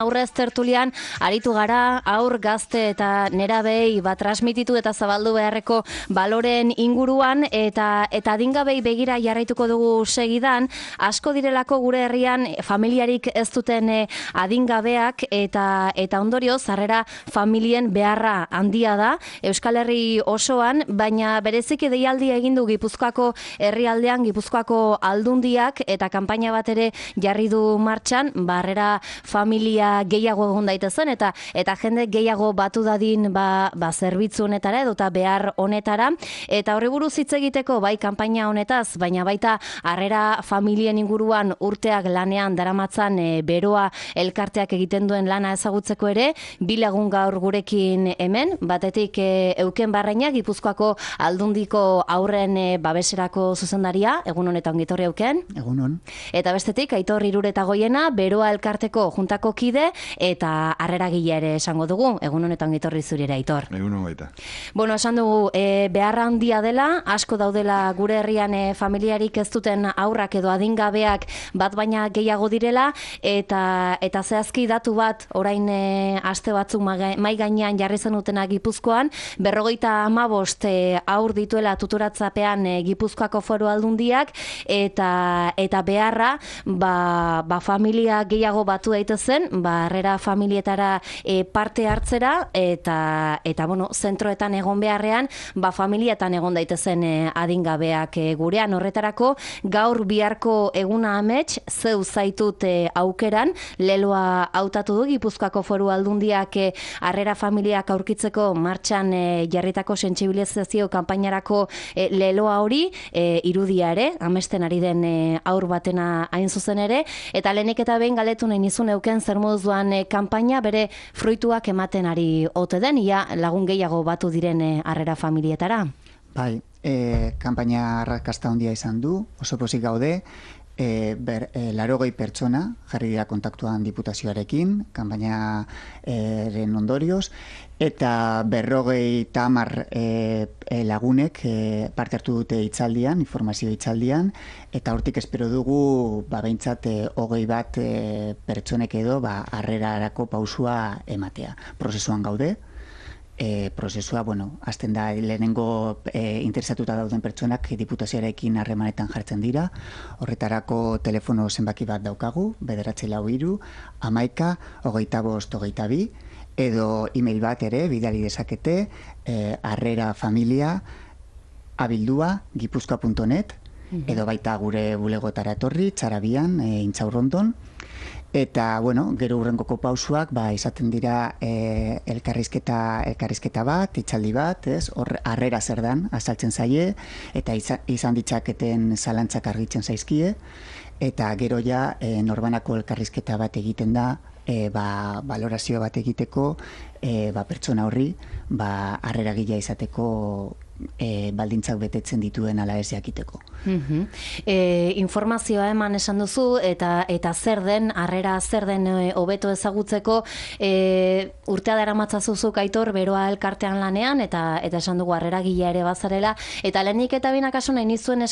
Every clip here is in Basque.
Aurrez tertulian aritu gara aur gazte eta nerabei transmititu eta zabaldu beharreko baloren inguruan eta adingabei begira jarraituko dugu segidan. Asko direlako gure herrian familiarik ez duten adingabeak eta ondorioz harrera familien beharra handia da Euskal Herri osoan, baina bereziki deialdi egin du Gipuzkoako herrialdean Gipuzkoako aldundiak eta kanpaina bat ere jarri du martxan, harrera familia gehiago egon daitezen eta jende gehiago batu dadin zerbitzu honetara edo behar honetara, eta horri buruz hitz egiteko bai kanpaina honetaz, baina baita harrera familien inguruan urteak lanean daramatzan beroa elkarteak egiten duen lana ezagutzeko ere, bi lagun gaur gurekin hemen, batetik Euken Barreina, Gipuzkoako aldundiko aurren babeserako zuzendaria, egun honetan ongitorri Euken. Egunon. Eta bestetik Aitor Iruretagoiena, beroa elkarteko juntako kide eta harreragile ere esango dugu. Egun honetan gitorri zurira, Aitor. Egunon baita. Bueno, esan dugu, beharra handia dela, asko daudela gure herrian familiarik ez duten aurrak edo adingabeak bat baina gehiago direla, eta zehazki datu bat, orain aste batzuk mai gainean jarri zenutena Gipuzkoan, 55 aur dituela tuturatzapean Gipuzkoako Foru Aldundiak, eta beharra, familia gehiago batu daitezen, harrera familietara parte hartzera eta bueno, zentroetan egon beharrean, familietan egon daitezen adingabeak gurean. Horretarako gaur biharko eguna amets zeu zaitut aukeran, leloa hautatu du Gipuzkoako Foru Aldundiak harrera familiak aurkitzeko martxan jarritako sentsibilizazio kanpainarako leloa hori, irudia ere, amesten ari den aur batena hain zuzen ere, eta lehenik eta behin galdetu nahi nizun Euken zer moduz doan kanpaina bere fruituak ematen ari ote den, ia lagun gehiago batu diren harrera familietara? Bai, kanpaina arrakasta handia izan du, oso pozik gaude, 80 pertsona jarri dira kontaktuan diputazioarekin, kanpainaren ondorioz, eta 50 lagunek parte hartu dute hitzaldian, informazio hitzaldian, eta hortik espero dugu behintzat 21 pertsonek edo harrerarako pausua ematea. Prozesuan gaude, prozesua, azten da lehenengo interesatuta dauden pertsonak diputazioarekin harremanetan jartzen dira. Horretarako telefono zenbaki bat daukagu, 943 11 25 22, edo email bat ere bidali dezakete, harrerafamilia@gipuzkoa.net, edo baita gure bulegotara etorri, Txarabian, Intxaurrondon. Eta, gero hurrengoko pausuak, izaten dira elkarrizketa bat, hitzaldi bat, harrera zer dan, azaltzen zaie, eta izan ditzaketen zalantzak argitzen zaizkie, eta gero ja norbanako elkarrizketa bat egiten da, balorazio bat egiteko, pertsona horri, harreragilea izateko baldintzak betetzen dituen ala ez jakiteko. Informazioa eman esan duzu, eta zer den, harrera zer den hobeto ezagutzeko, urtea daramatzazuzuk Aitor, beroa elkartean lanean, eta esan dugu harreragilea ere bazarela, eta lehenik eta bina kasu nahi nizuen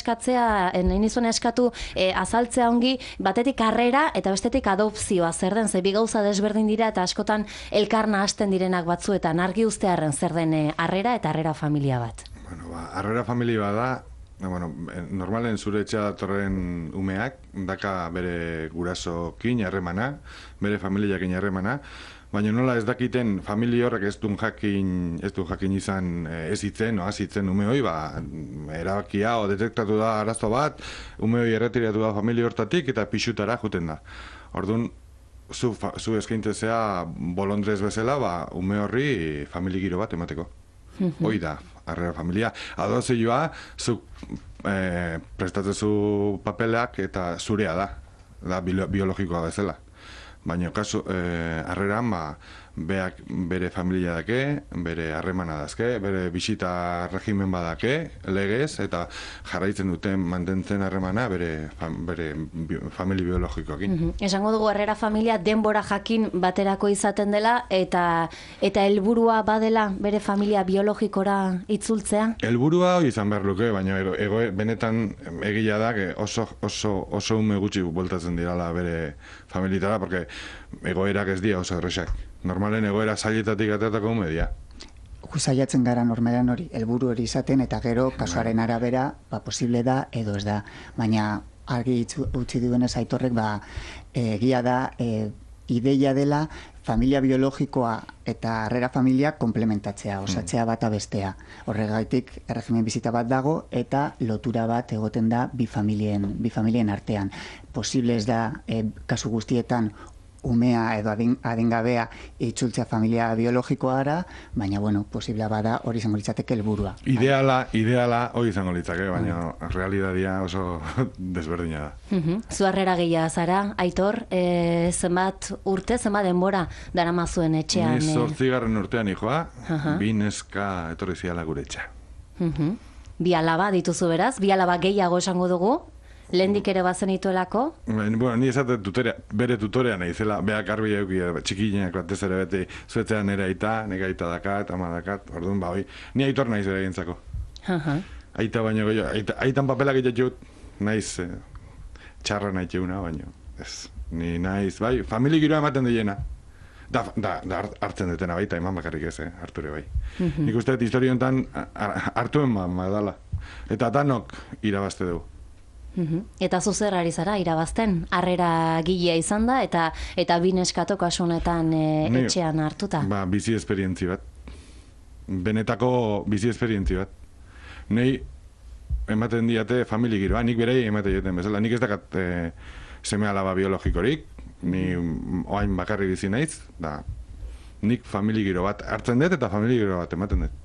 eskatu azaltzea ongi, batetik harrera eta bestetik adopzioa zer den, ze bi gauza desberdin dira eta askotan elkarna hasten direnak batzuetan, argi ustearren zer den harrera eta harrera familia bat. Harrera familia bat da, normalen zure etxea datorren umeak, daka bere gurasokin harremana, bere familiakin harremana, baina nola ez dakiten familia horrek ez du jakin izan ez hitzen, azitzen ume hori, erabakia o detektatu da arazo bat, ume hori erretiratu da familia hortatik eta pixutara juten da. Orduan, zu eskaintzea bolondrez bezala, ume horri familia giro bat emateko. Hoi da, harrera familia. Adozioa, zuk prestatzezu papelak eta zurea da biologikoa bezala. Baina kasu harreran, beak bere familia dake, bere harremana dazke, bere bisita regimen badake, legez, eta jarraitzen duten mantentzen harremana bere familia biologikoekin. Esango dugu harrera familia denbora jakin baterako izaten dela, eta helburua badela bere familia biologikora itzultzea? Helburua hori izan behar luke, baina benetan egia da oso ume gutxi bueltatzen dirala bere familietara, porque egoerak ez dira oso erresak. Normalen egoera zailetatik ateratako media. Saiatzen gara normalean hori, helburu hori izaten, eta gero kasuaren arabera, posible da edo ez da. Baina argi utzi duenez Aitorrek, egia da, ideia dela familia biologikoa eta harrera familia komplementatzea, osatzea bata bestea. Horregaitik erregimen bizita bat dago eta lotura bat egoten da bi familien artean. Posible ez da kasu guztietan umea edo adingabea itzultzea familia biologikoara, baina, posiblea bada hori izango litzateke helburua. Ideala hori izango litzake, baina realidadia oso desberdina da. Zu harrera gehia zara, Aitor, zenbat urte, zenbat denbora daramazuen etxean? Ni 8. urtean hijoa, 2 neska etorri ziala gure etxea. 2 alaba dituzu beraz, 2 alaba gehiago esango dugu? Lehendik ere bazen ituelako? Ni esate bere tutorea nahi zela, beha karbi euki, txikineak batez ere beti, zuetzean nire aita dakat, ama dakat, orduan ni Aitor nahi zera egintzako. Aita baino gehiago, aitan papelak egitut, naiz txarra nahi txeuna, baino, ez, ni naiz, famili giroa ematen diena. Da hartzen dutena baita, eman bakarrik ez, harture bai. Nik uste dut historio honetan hartuen dala, eta danok irabazte dugu. Eta zuzer ari zara irabazten, harrera gilea izan da, eta 2 neskato kasu honetan etxean hartuta. Bizi esperientzi bat. Benetako bizi esperientzi bat. Nei ematen diate famili giroa, nik berei ematen joten bezala. Nik ez dakat seme alaba biologikorik, ni oain bakarri bizi naiz, da nik famili giro bat hartzen dut eta famili giro bat ematen dut.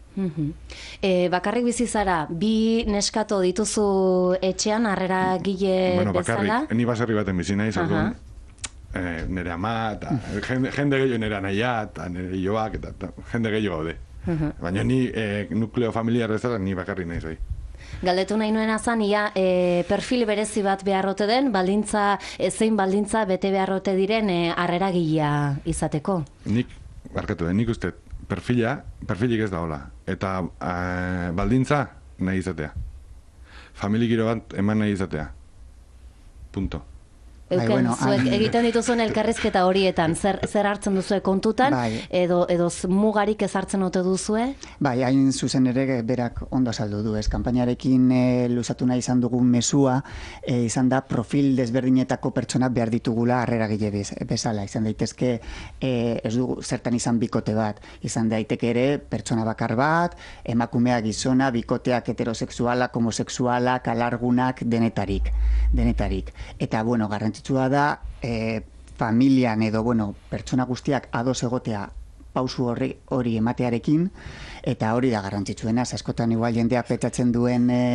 Bakarrik bizi zara, 2 neskato dituzu etxean, harrera gile bezala? Bakarrik, ni baserri baten bizi naiz, orduan, nire ama, eta jende gehiago nire anaia, eta nire joak, eta jende gehiago gaude. Baina ni nukleo familiar bezala, ni bakarrik naiz bai. Galdetu nahi nuen azan, perfil berezi bat beharrote den, zein baldintza bete beharrote diren harrera gilea izateko? Nik uste, perfilik ez da hola. Eta baldintza nahi izatea. Famili giro bat eman nahi izatea. Punto. Euken, zuek egiten dituzuen elkarrizketa horietan, zer hartzen duzue kontutan, edo mugarik ez hartzen ote duzue? Hain zuzen ere berak ondo azaldu du, ez, kanpainarekin luzatu nahi izan dugun mesua, izan da profil desberdinetako pertsona behar ditugula harreragile bezala, izan daitezke ez dugu zertan izan bikote bat, izan daiteke ere pertsona bakar bat, emakumea gizona, bikoteak heterosexualak, homosexualak, alargunak, denetarik. Eta, garrantzitsua da familian edo, pertsona guztiak ados egotea pausu hori ematearekin, eta hori da garrantzitsuena, askotan igual jendea pentsatzen du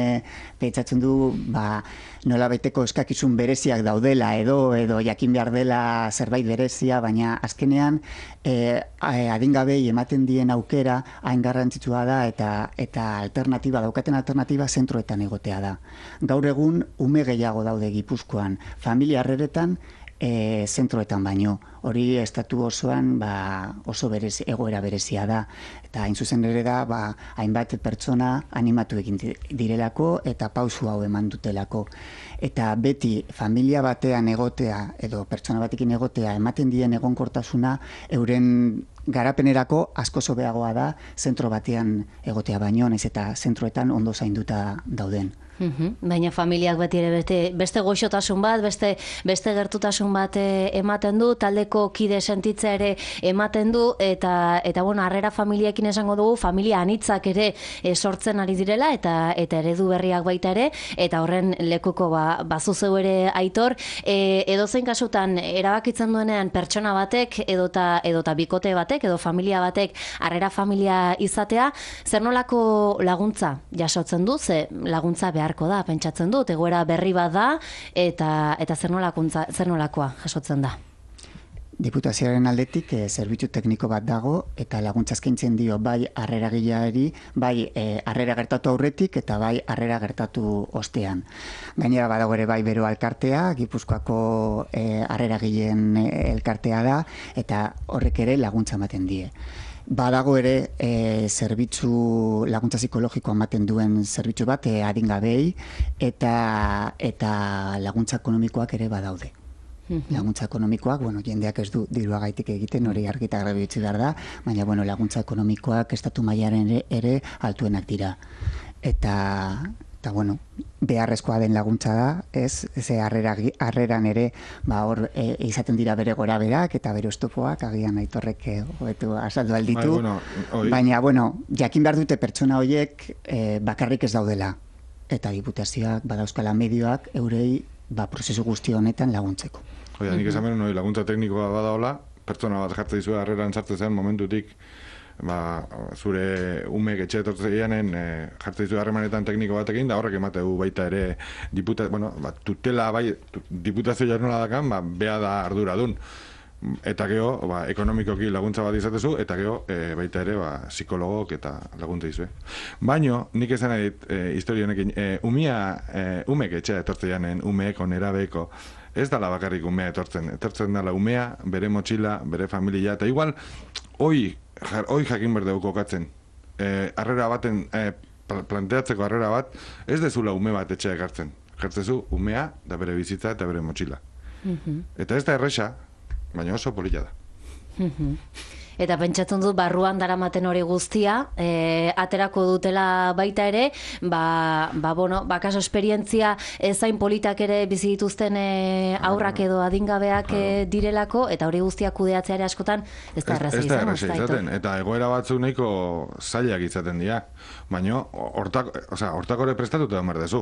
nola baiteko eskakizun bereziak daudela edo jakin behar dela zerbait berezia, baina azkenean adingabei ematen dien aukera hain garrantzitsua da eta daukaten alternatiba zentroetan egotea da. Gaur egun ume gehiago daude Gipuzkoan, familia harreretan zentroetan baino. Hori estatu osoan oso egoera berezia da. Eta hain zuzen ere da, hainbat pertsona animatu egin direlako eta pausu hau eman dutelako. Eta beti familia batean egotea edo pertsona batekin egotea ematen dien egonkortasuna euren garapenerako asko hobeagoa da zentro batean egotea baino, naiz eta zentroetan ondo zainduta dauden. Baina familiak beti ere beste goxotasun bat, beste gertutasun bat ematen du, taldeko kide sentitzea ere ematen du, eta harrera familiekin esango dugu, familia anitzak ere sortzen ari direla, eta eredu berriak baita ere, eta horren lekuko bazuzeu ere Aitor, edozein kasutan erabakitzen duenean pertsona batek, edota bikote batek, edo familia batek harrera familia izatea, zer nolako laguntza jasotzen du, ze laguntza beharko da, pentsatzen dut, egoera berri bat da, eta zer nolakoa jasotzen da? Diputazioaren aldetik zerbitzu tekniko bat dago eta laguntza eskaintzen dio bai harreragileari, bai harrera gertatu aurretik eta bai harrera gertatu ostean. Gainera badago ere bai bero elkartea, Gipuzkoako harreragileen elkartea da, eta horrek ere laguntza ematen die. Badago ere zerbitzu laguntza psikologikoa ematen duen zerbitzu bat adingabei eta laguntza ekonomikoak ere badaude. Laguntza ekonomikoak, jendeak ez du diruagaitik egiten, hori argita garbi utzi behar da, baina, laguntza ekonomikoak estatu mailaren ere altuenak dira. Eta beharrezkoa den laguntza da, ze harreran ere, hor izaten dira bere goraberak eta bere oztopoak, agian Aitorrek hobetu azaldu alditu, baina, jakin behar dute pertsona horiek bakarrik ez daudela, eta diputazioak, badauzkala medioak, eurei, prozesu guzti honetan laguntzeko. Nik esan behar, laguntza teknikoa badaola, pertsona bat jartzen dizue harreran sartzen momentutik, zure umek etxe etortzeanen jartzen dizu harremanetan tekniko batekin, da horrek emateu baita ere tutela diputazio jarnola dakan, bea da arduradun. Eta gero, ekonomikoki laguntza bat izatezu, eta gero, baita ere, psikologok eta laguntza dizue. Baina, nik esan nahi dit, historia honekin, umek etxea etortzeanen, umeeko, nerabeko, ez dala bakarrik umea etortzen dala umea, bere motxila, bere familia, eta igual, hoi jakin berdeu kokatzen. Harrera baten, planteatzeko harrera bat, ez dezula ume bat etxea ekartzen. Jartzezu umea, da bere bizitza eta bere motxila. Eta ez da erresa, baina oso polita da. Eta pentsatzen dut, barruan daramaten hori guztia, aterako dutela baita ere, kaso esperientzia zain politak ere bizi dituzten aurrak edo adingabeak direlako, eta hori guztia kudeatzea ere askotan ez da erraza izaten. Eta egoera batzuk nahiko zailak izaten dira. Baina, hortako ere prestatuta da merdezu.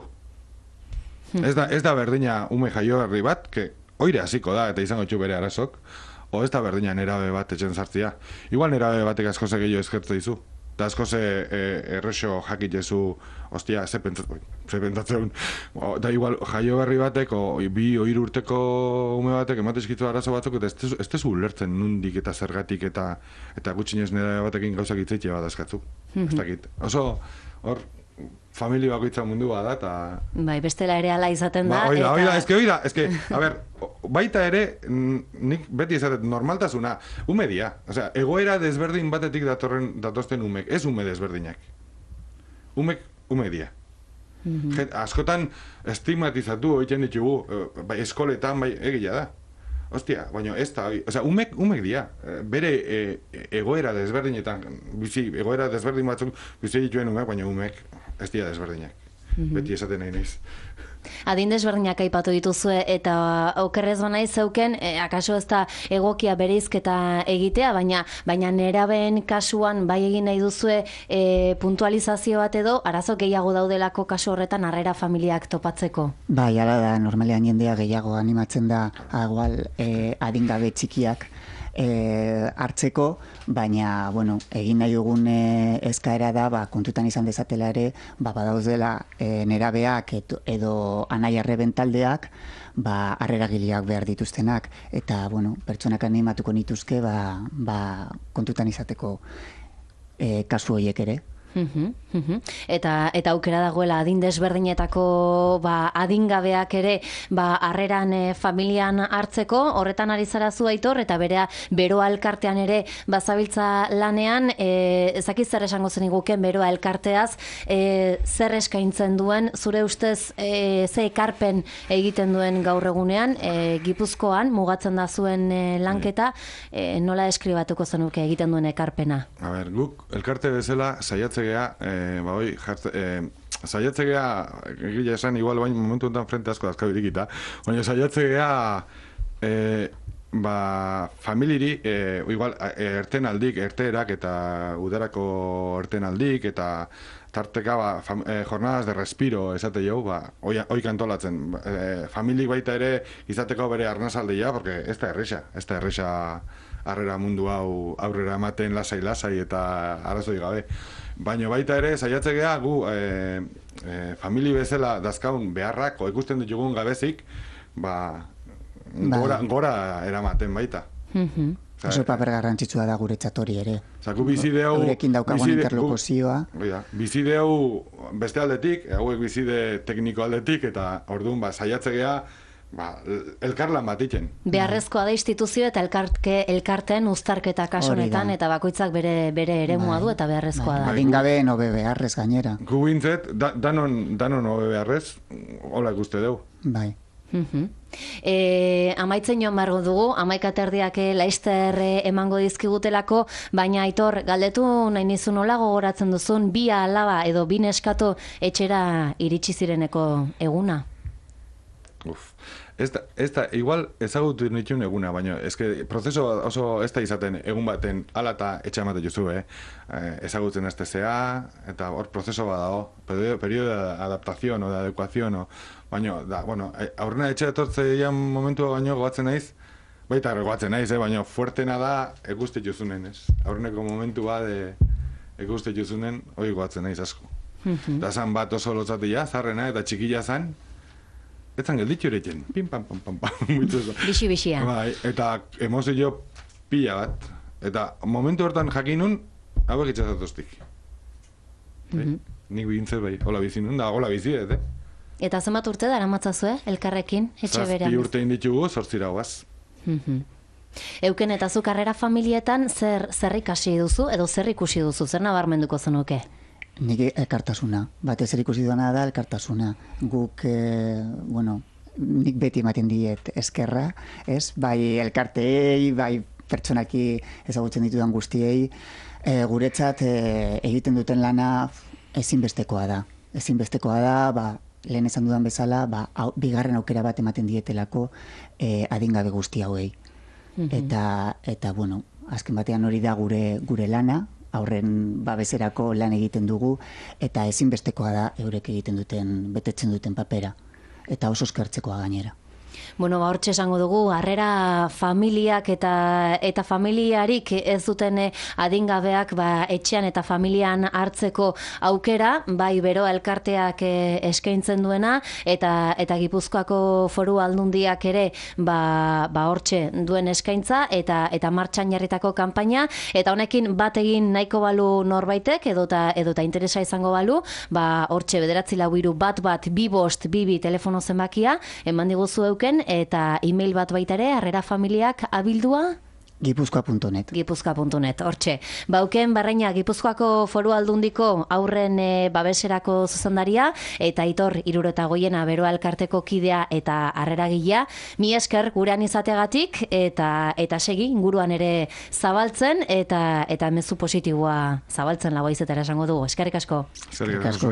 Ez da berdina ume jaioberri bat, oire hasiko da, eta izango txu bere arazok, o ez da berdina nerabe bat etxen sartzia. Igual nerabe batek askoze gehiago eskertze dizu. Eta askoze errexo jakitezu, ostia, ze pentsatzen. Da igual jaio berri batek, bi ohiru urteko ume batek ematezkitu arazo batzuk, eta ez tezu ulertzen nundik eta zergatik eta gutxinez nerabe batekin gauzak itzaitea bat askatzu. Ez dakit. Oso, hor, familia bakoitza mundua da, eta... bestela ere ala izaten da. Oida, a ber, baita ere, nik beti esatet normaltasuna, umedia. Osea, egoera desberdin batetik datosten umek, ez ume desberdinak. Umedia. Askotan estigmatizatu egiten ditugu, eskoletan, egia da. Ostia, baina ez da, umek dia, bere egoera desberdinetan, egoera desberdin batzuk bizi dituen umek, baina umek ez dira desberdinak. Beti esaten nahi naiz. Adin desberdinak aipatu dituzue, eta okerrez banaiz zeuken, akaso ez da egokia bereizketa egitea, baina nerabeen kasuan bai egin nahi duzue puntualizazio bat edo, arazo gehiago daudelako kasu horretan harrera familiak topatzeko? Bai, ala da, normalean jendea gehiago animatzen da adingabe txikiak hartzeko, baina, egin nahi dugun eskaera da, kontutan izan dezatela ere, badaudela nerabeak edo anai arreben taldeak, harreragileak behar dituztenak, eta, pertsonak animatuko nituzke, kontutan izateko kasu horiek ere. Eta aukera dagoela adin desberdinetako adingabeak ere harreran familian hartzeko, horretan ari zara zu Aitor, eta beroa elkartean ere bazabiltza lanean, ezakiz zer esango zen iguken beroa elkarteaz, zer eskaintzen duen, zure ustez ze ekarpen egiten duen gaur egunean, Gipuzkoan mugatzen da zuen lanketa, nola eskribatuko zenuke egiten duen ekarpena? A ber, guk elkarte bezala saiatzea saiatzea, egia esan, igual bain momentu enten frente asko dazkabirikita, baina saiatzea familiri, igual, ertenaldik, erteerak eta udarako ertenaldik eta tarteka jornadas de respiro esate jau, hoi kantolatzen. Familik baita ere izateko bere arnazaldeia, porque ez da erresa harrera mundu hau aurrera ematen lasai eta arazoi gabe. Baina baita ere, saiatzea gu famili bezala dazkaun beharrak, ikusten ditugun gabezik, gora eramaten baita. Oso paper garrantzitsua da guretzat hori ere. Eurekin daukagun interlokuzioa. Bizideu beste aldetik, hauek bizide tekniko aldetik, eta orduan saiatzea elkarlan bat iten. Beharrezkoa da instituzio eta elkarteen uztarketa kasu honetan, eta bakoitzak bere eremua du eta beharrezkoa da. Adingabeen hobe beharrez gainera. Gu bintzet, danon hobe beharrez, hola ikuste deu. Bai. Amaitzen joan bargo dugu, 11:30 Laster emango dizkigutelako, baina Aitor, galdetu nahi nizu nola gogoratzen duzun 2 alaba edo 2 neskato etxera iritsi zireneko eguna? Igual ezagutu nituen eguna, baina eske prozeso oso ez da izaten egun baten hala eta etxe emate juzu, ezagutzen aztezea, eta hor prozeso bat dago, periodo de adaptación o de adecuación, baina, aurrena etxe etortzean momentua baino gogatzen naiz, baita gogatzen naiz, baina fuertena da ekuste juzunen, ez? Aurreneko momentua de ekuste juzunen, hori gogatzen naiz asko. Eta zan bat oso lotzatia, zarrena eta txikila zan, etzan gelditu ereten, pim, pam, pam, pam, pam, Bixi-bixia. Eta emozio pila bat. Eta momentu hortan jakinun, hauek itxazatoztik. Nik bintzet bai, hola bizi nun, da hola bizi, Eta zenbat urte dara matzazue, elkarrekin, etxe berean? 7 urte inditugu, 8 guaz. Euken, eta zu karrera familietan zer ikasi duzu, edo zer ikusi duzu, zer nabarmenduko zenuke? Nik elkartasuna, batez ikusi duena da elkartasuna. Guk, nik beti ematen diet eskerra, ez? Bai elkarteei, bai pertsonaki ezagutzen ditudan guztiei, guretzat egiten duten lana ezinbestekoa da. Ezinbestekoa da, lehen esan dudan bezala, bigarren aukera bat ematen dietelako adingabe guzti hauei. Eta, azken batean hori da gure lana, aurren babeserako lan egiten dugu, eta ezinbestekoa da eurek egiten duten, betetzen duten papera. Eta oso eskertzekoa gainera. Hortxe esango dugu, harrera familiak eta familiarik ez duten adingabeak etxean eta familian hartzeko aukera, bai beroa elkarteak eskaintzen duena, eta Gipuzkoako Foru Aldundiak ere hortxe duen eskaintza, eta martxan jarritako kanpaina, eta honekin bat egin nahiko balu norbaitek, edota interesa izango balu, hortxe 9431222 telefono zenbakia, eman diguzu euken, eta email bat baita ere, harrerafamiliak abildua? Gipuzkoa.net. Gipuzkoa.net, hortxe. Bauken Barreina, Gipuzkoako Foru Aldundiko aurren babeserako zuzendaria, eta Aitor 75 beroa elkarteko kidea eta harreragilea. Mi esker gurean izateagatik, eta segi inguruan ere zabaltzen, eta mezu positiboa zabaltzen lagoa izetera esango dugu. Eskerrik asko. Eskerrik asko.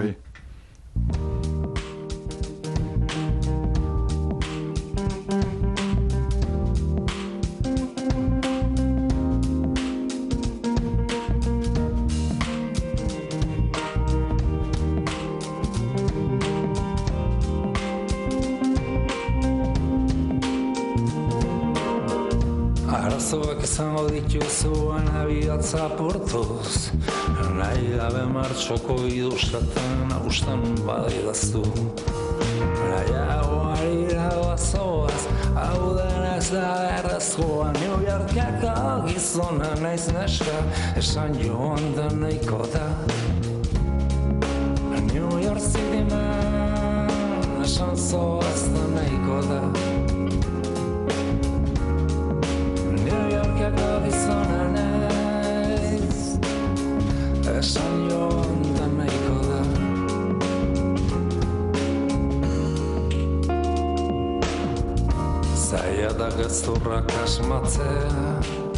Arazoak izango dituzuan abiatza portuz, nahi gabe martxoko iduzatan austan badidaztu. Nahiago harira bazoaz, hau denez da errezkoa, New Yorkako gizona naiz neska, esan joan da nahiko da. New York City man, esan zoaz da nahiko da. Yorkako gizona naiz, esan joan da nahiko da. Zaila da gezurrak asmatzea,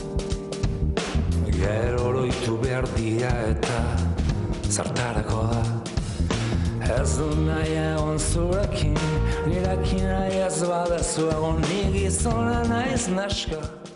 gero loitu behar dira eta zartarako da. Ez du nahi egon zurekin, nirekin nahi ez badezu egon, ni gizona naiz neska.